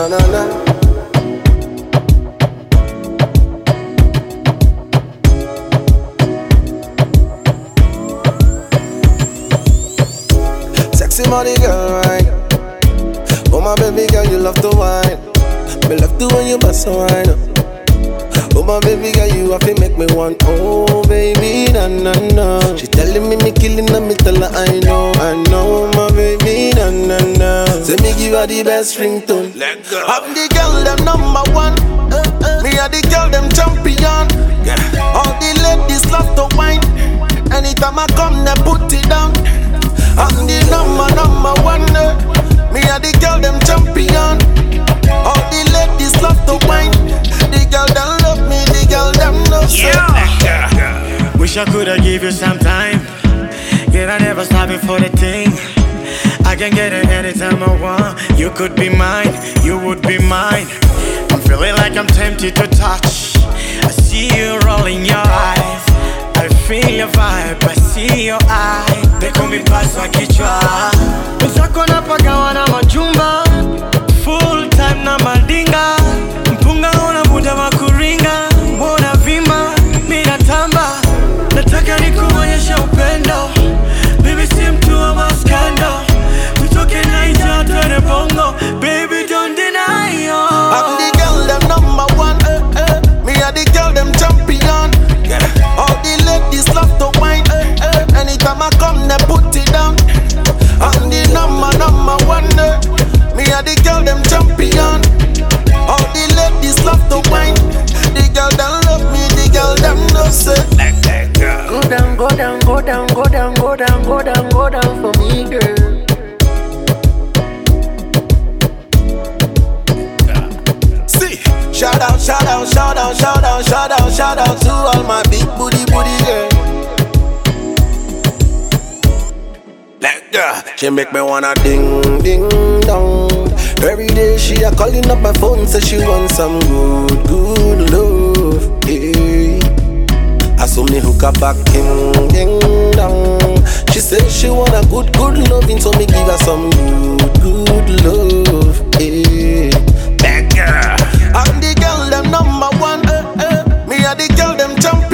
na na na. Sexy money girl, right? Oh my baby girl, you love to wine. Me love to when you bust a wine. Oh my baby girl, you have to make me want. Oh baby, na na na. She telling me killing her, me tell her I know, my baby, na na na. Say me give her the best ringtone. I'm the girl, them number one. Me are the girl, them champion. All the ladies love to wine. Anytime I come, they put it down. I'm the number one. Me are the girl, them champion. All the ladies love to wine. The girl that love me, the girl that knows. Yeah. Wish I coulda give you some time. Yet I never stop it for the thing. I can get it anytime I want. You could be mine, you would be mine. I'm feeling like I'm tempted to touch. I see you rolling your eyes. I feel your vibe, I see your eye. Peko mi paso kichwa. Wenzako napagawa na majumba. Full time na madinga. Mpunga unavuta makuringa. Mbona vima, mina tamba. Nataka nikuonyesha upendo. Baby si mtu wa maskando. Tutoke naija twende bongo. Baby don't deny yo. I'm the girl them number one. Me are the girl them champion. All the ladies love to wine. Anytime I come, they put it down. I'm the number one. Me are the girl, them champion. All the ladies love to wine. The girl that love me, the girl that knows it. Go down, go down, go down, go down, go down, go down, go down for me, girl. See, shout out, shout out, shout out, shout out, shout out, shout out to all my big booty girl. She make me wanna ding ding dong. Every day she a calling up my phone, say she want some good love. Yeah. I saw me hook up back ding ding dong. She said she want a good loving, so me give her some good love. Yeah. That girl, I'm the girl them number one. Me are the girl them champion.